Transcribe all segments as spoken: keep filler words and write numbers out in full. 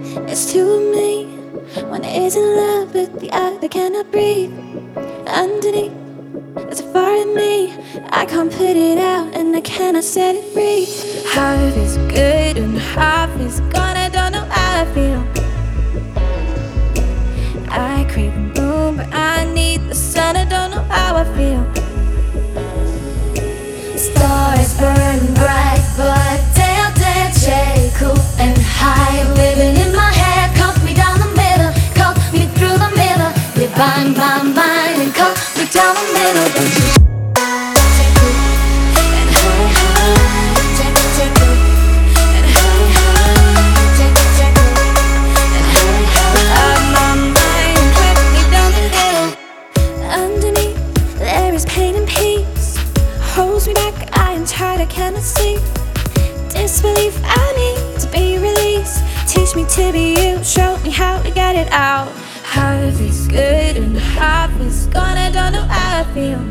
It's two of me. One is in love, but the other cannot breathe. Underneath, there's a part of me. I can't put it out and I cannot set it free. Half is good and half is gone. I don't know how I feel. I crave the moon, but I need the sun. I don't know how I feel. Stars burn bright, but day out there, shade cool and high. Living in my head, cut me down the middle, cut me through the middle. You bind my mind and cut me down the middle. Don't you? Pain and peace holds me back. I am tired, I cannot sleep. Disbelief, I need to be released. Teach me to be you, show me how to get it out. Half is good and half is gone. I don't know how I feel.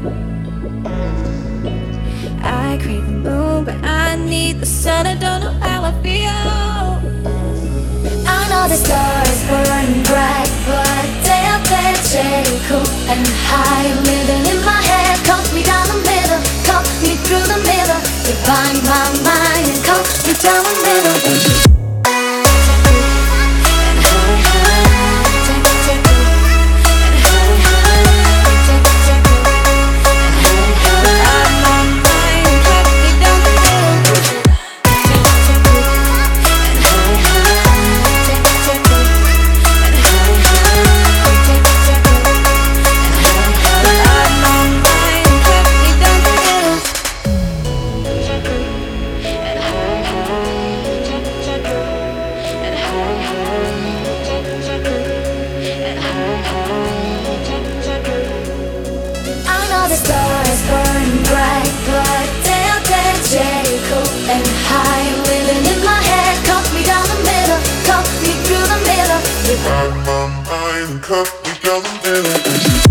I crave the moon, but I need the sun. I don't know how I feel. I know the stars burn bright, but day out there, shade cool and high. Living in my head, cut me down the middle, cut me through the middle. Divine my mind and cut me down the middle. The stars burn bright, but day out there, shade cool and high. Living in my head, cut me down the middle, cut me through the middle. Divide my mind and cut me down the middle.